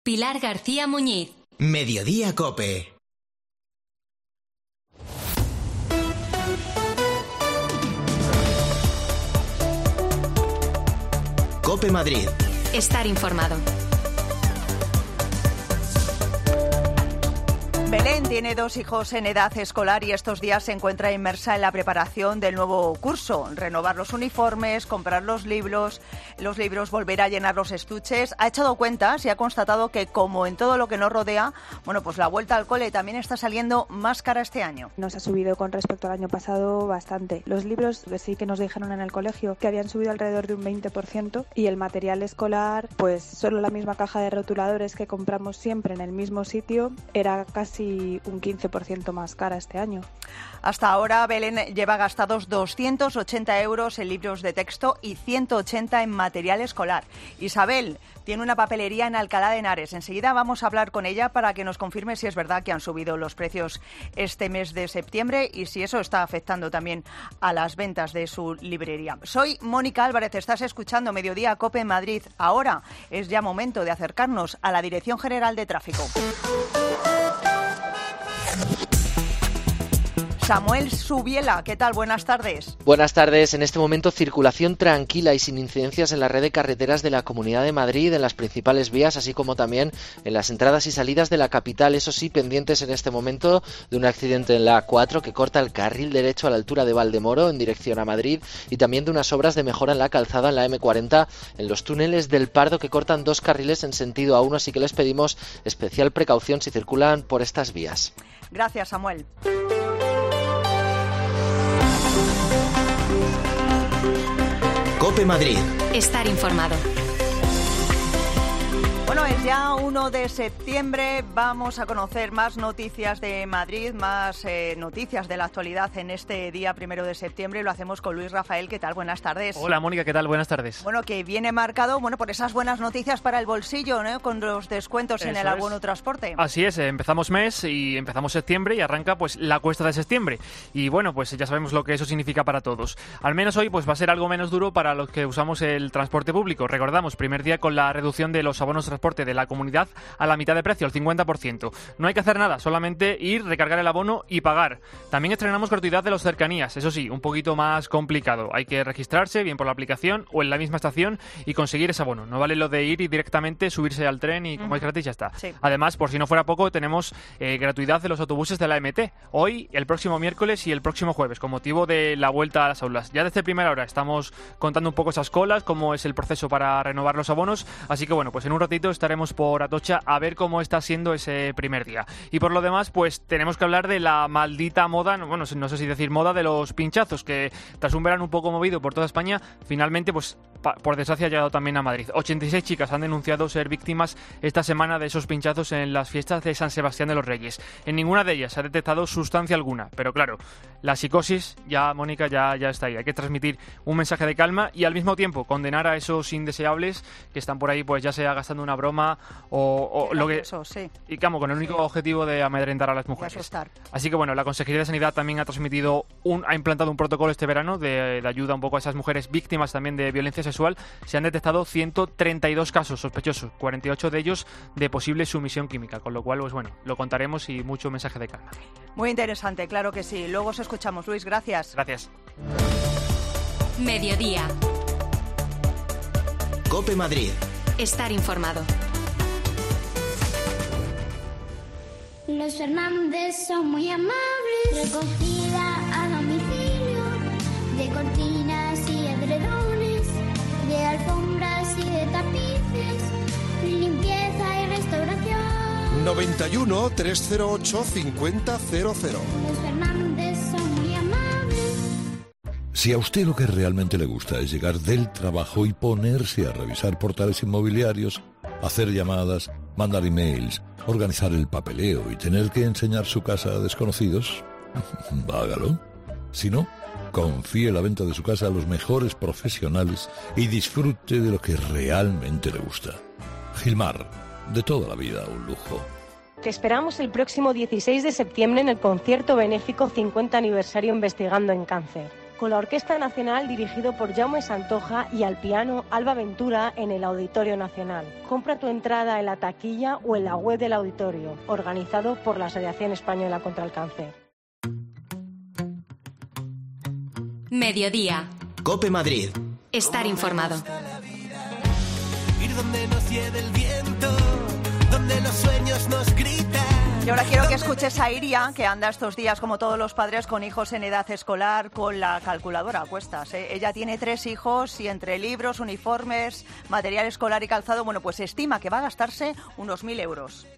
Pilar García Muñiz. Mediodía COPE. COPE Madrid. Estar informado. Belén tiene 2 hijos en edad escolar y estos días se encuentra inmersa en la preparación del nuevo curso. Renovar los uniformes, comprar los libros, volver a llenar los estuches. Ha echado cuentas y ha constatado que, como en todo lo que nos rodea, pues la vuelta al cole también está saliendo más cara este año. Nos ha subido con respecto al año pasado bastante. Los libros sí que nos dijeron en el colegio que habían subido alrededor de un 20% y el material escolar, pues solo la misma caja de rotuladores que compramos siempre en el mismo sitio era casi un 15% más cara este año. Hasta ahora Belén lleva gastados 280 euros en libros de texto y 180 en material escolar. Isabel tiene una papelería en Alcalá de Henares. Enseguida vamos a hablar con ella para que nos confirme si es verdad que han subido los precios este mes de septiembre y si eso está afectando también a las ventas de su librería. Soy Mónica Álvarez, estás escuchando Mediodía COPE en Madrid. Ahora es ya momento de acercarnos a la Dirección General de Tráfico. Samuel Subiela, ¿qué tal? Buenas tardes. Buenas tardes. En este momento circulación tranquila y sin incidencias en la red de carreteras de la Comunidad de Madrid, en las principales vías, así como también en las entradas y salidas de la capital. Eso sí, pendientes en este momento de un accidente en la A4 que corta el carril derecho a la altura de Valdemoro en dirección a Madrid y también de unas obras de mejora en la calzada en la M40 en los túneles del Pardo que cortan 2 carriles en sentido a uno, así que les pedimos especial precaución si circulan por estas vías. Gracias, Samuel. COPE Madrid. Estar informado. Bueno, es ya 1 de septiembre, vamos a conocer más noticias de Madrid, más noticias de la actualidad en este día 1 de septiembre. Lo hacemos con Luis Rafael. ¿Qué tal? Buenas tardes. Hola, Mónica, ¿qué tal? Buenas tardes. Bueno, que viene marcado por esas buenas noticias para el bolsillo, ¿no? Con los descuentos en el abono transporte. Así es, empezamos mes y empezamos septiembre y arranca pues la cuesta de septiembre. Y bueno, pues ya sabemos lo que eso significa para todos. Al menos hoy pues va a ser algo menos duro para los que usamos el transporte público. Recordamos, primer día con la reducción de los abonos transporte de la comunidad a la mitad de precio, al 50%. No hay que hacer nada, solamente ir, recargar el abono y pagar. También estrenamos gratuidad de los cercanías, eso sí, un poquito más complicado. Hay que registrarse bien por la aplicación o en la misma estación y conseguir ese abono. No vale lo de ir y directamente subirse al tren y como es gratis ya está. Sí. Además, por si no fuera poco, tenemos gratuidad de los autobuses de la MT. Hoy, el próximo miércoles y el próximo jueves, con motivo de la vuelta a las aulas. Ya desde primera hora estamos contando un poco esas colas, cómo es el proceso para renovar los abonos. Así que bueno, pues en un ratito estaremos por Atocha a ver cómo está siendo ese primer día. Y por lo demás, pues tenemos que hablar de la maldita moda, bueno, no sé si decir moda, de los pinchazos, que tras un verano un poco movido por toda España, finalmente, pues por desgracia ha llegado también a Madrid. 86 chicas han denunciado ser víctimas esta semana de esos pinchazos en las fiestas de San Sebastián de los Reyes. En ninguna de ellas se ha detectado sustancia alguna, pero claro, la psicosis, ya Mónica, ya está ahí. Hay que transmitir un mensaje de calma y al mismo tiempo condenar a esos indeseables que están por ahí, pues ya sea gastando una broma o lo que... Eso, sí. Y con el único objetivo de amedrentar a las mujeres. Así que bueno, la Consejería de Sanidad también ha implantado un protocolo este verano de ayuda un poco a esas mujeres víctimas también de violencia sexual. Se han detectado 132 casos sospechosos, 48 de ellos de posible sumisión química, con lo cual, pues bueno, lo contaremos y mucho mensaje de calma. Muy interesante, claro que sí. Luego os escuchamos, Luis, gracias. Gracias. Mediodía. COPE Madrid. Estar informado. Los Fernández son muy amables. Recogida a domicilio de cortinas y edredones, de alfombras y de tapices, limpieza y restauración. 91 308 5000. Los Fernández son muy amables. Si a usted lo que realmente le gusta es llegar del trabajo y ponerse a revisar portales inmobiliarios, hacer llamadas, mandar emails, organizar el papeleo y tener que enseñar su casa a desconocidos, hágalo. Si no, confíe la venta de su casa a los mejores profesionales y disfrute de lo que realmente le gusta. Gilmar, de toda la vida un lujo. Te esperamos el próximo 16 de septiembre en el concierto benéfico 50 aniversario Investigando en Cáncer. con la Orquesta Nacional dirigido por Jaume Santoja y al piano Alba Ventura en el Auditorio Nacional. Compra tu entrada en la taquilla o en la web del auditorio, organizado por la Asociación Española contra el Cáncer. Mediodía. COPE Madrid. Estar informado. Ir donde nos lleve el viento, donde los sueños nos gritan. Y ahora quiero que escuches a Iria, que anda estos días, como todos los padres, con hijos en edad escolar, con la calculadora a cuestas. Ella tiene 3 hijos y entre libros, uniformes, material escolar y calzado, bueno, pues estima que va a gastarse unos 1.000 euros.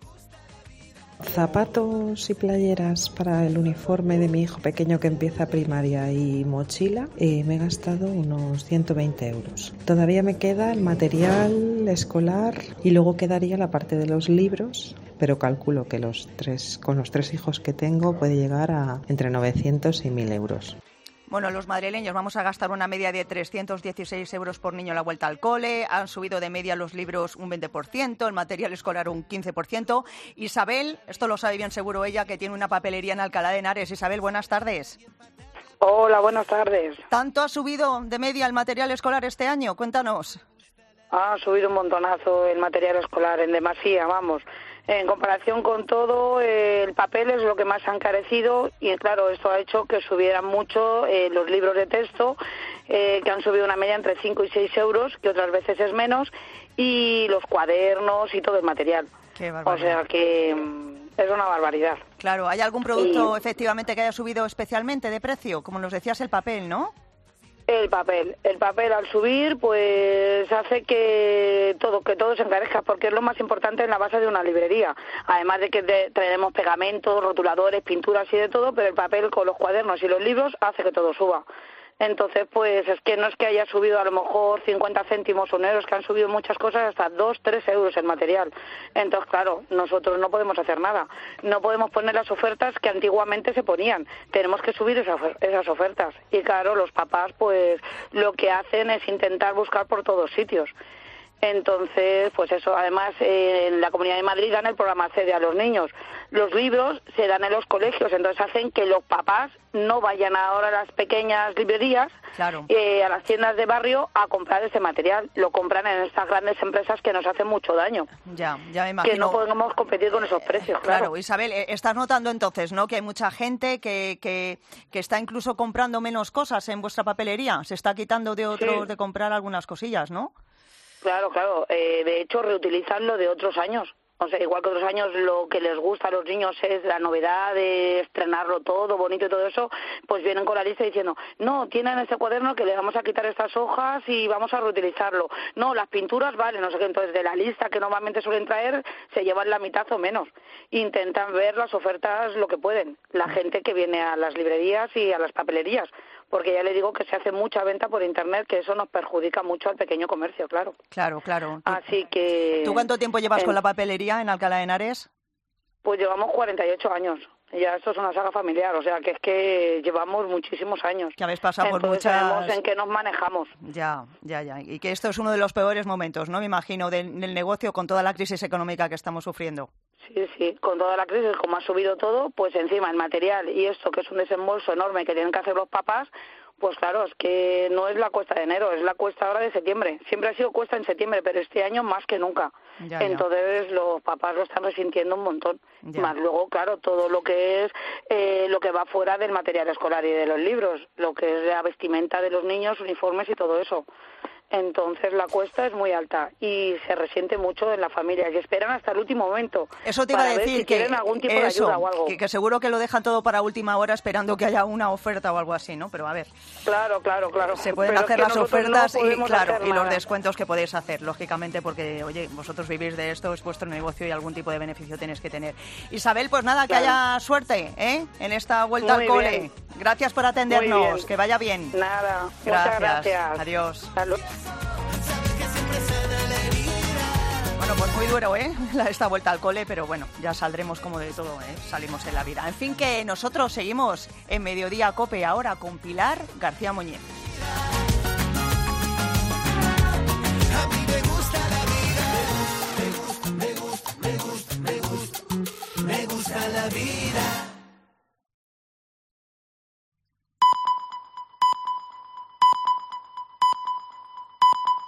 Zapatos y playeras para el uniforme de mi hijo pequeño que empieza primaria y mochila, me he gastado unos 120 euros. Todavía me queda el material escolar y luego quedaría la parte de los libros, pero calculo que con los 3 hijos que tengo puede llegar a entre 900 y 1.000 euros. Bueno, los madrileños vamos a gastar una media de 316 euros por niño en la vuelta al cole. Han subido de media los libros un 20%, el material escolar un 15%. Isabel, esto lo sabe bien seguro ella, que tiene una papelería en Alcalá de Henares. Isabel, buenas tardes. Hola, buenas tardes. ¿Tanto ha subido de media el material escolar este año? Cuéntanos. Ha subido un montonazo el material escolar, en demasía, vamos. En comparación con todo, el papel es lo que más ha encarecido y, claro, esto ha hecho que subieran mucho los libros de texto, que han subido una media entre 5 y 6 euros, que otras veces es menos, y los cuadernos y todo el material. Qué barbaridad. O sea que es una barbaridad. Claro, ¿hay algún producto efectivamente que haya subido especialmente de precio? Como nos decías, el papel, ¿no? El papel al subir pues hace que todo se encarezca, porque es lo más importante en la base de una librería, además de que traemos pegamentos, rotuladores, pinturas y de todo, pero el papel con los cuadernos y los libros hace que todo suba. Entonces, pues es que no es que haya subido a lo mejor 50 céntimos o un euro, es que han subido muchas cosas hasta 2, 3 euros el material. Entonces, claro, nosotros no podemos hacer nada. No podemos poner las ofertas que antiguamente se ponían. Tenemos que subir esas ofertas. Y claro, los papás, pues lo que hacen es intentar buscar por todos sitios. Entonces, pues eso, además en la Comunidad de Madrid dan el programa CEDE a los niños. Los libros se dan en los colegios, entonces hacen que los papás no vayan ahora a las pequeñas librerías, claro, a las tiendas de barrio a comprar ese material. Lo compran en estas grandes empresas que nos hacen mucho daño. Ya me imagino. Que no podemos competir con esos precios, claro. Isabel, estás notando entonces, ¿no?, que hay mucha gente que está incluso comprando menos cosas en vuestra papelería. Se está quitando de otros, sí, de comprar algunas cosillas, ¿no? Claro. De hecho, reutilizan lo de otros años. O sea, igual que otros años lo que les gusta a los niños es la novedad de estrenarlo todo, bonito y todo eso, pues vienen con la lista diciendo, no, tienen este cuaderno que le vamos a quitar estas hojas y vamos a reutilizarlo. No, las pinturas vale, no sé qué. Entonces, de la lista que normalmente suelen traer, se llevan la mitad o menos. Intentan ver las ofertas lo que pueden, la gente que viene a las librerías y a las papelerías. Porque ya le digo que se hace mucha venta por Internet, que eso nos perjudica mucho al pequeño comercio, claro. Claro. Así que... ¿Tú cuánto tiempo llevas con la papelería en Alcalá de Henares? Pues llevamos 48 años. Ya esto es una saga familiar, o sea que es que llevamos muchísimos años. Que habéis pasado por muchas... sabemos en qué nos manejamos. Ya. Y que esto es uno de los peores momentos, ¿no? Me imagino, del negocio con toda la crisis económica que estamos sufriendo. Sí, con toda la crisis, como ha subido todo, pues encima el material y esto, que es un desembolso enorme que tienen que hacer los papás, pues claro, es que no es la cuesta de enero, es la cuesta ahora de septiembre. Siempre ha sido cuesta en septiembre, pero este año más que nunca. Entonces los papás lo están resintiendo un montón. Más luego, claro, todo lo que es lo que va fuera del material escolar y de los libros, lo que es la vestimenta de los niños, uniformes y todo eso. Entonces la cuesta es muy alta y se resiente mucho en la familia y esperan hasta el último momento. Eso te iba a decir, si que quieren algún tipo de ayuda o algo. Que seguro que lo dejan todo para última hora esperando que haya una oferta o algo así, ¿no? Pero a ver. Claro. Se pueden hacer las ofertas y los descuentos que podéis hacer, lógicamente, porque, oye, vosotros vivís de esto, es vuestro negocio y algún tipo de beneficio tenéis que tener. Isabel, pues nada, que haya suerte, en esta vuelta al cole. Bien. Gracias por atendernos, que vaya bien. Nada, muchas gracias. Adiós. Salud. Bueno, pues muy duro, esta vuelta al cole, pero bueno, ya saldremos como de todo, salimos en la vida. En fin, que nosotros seguimos en Mediodía COPE ahora con Pilar García Muñiz.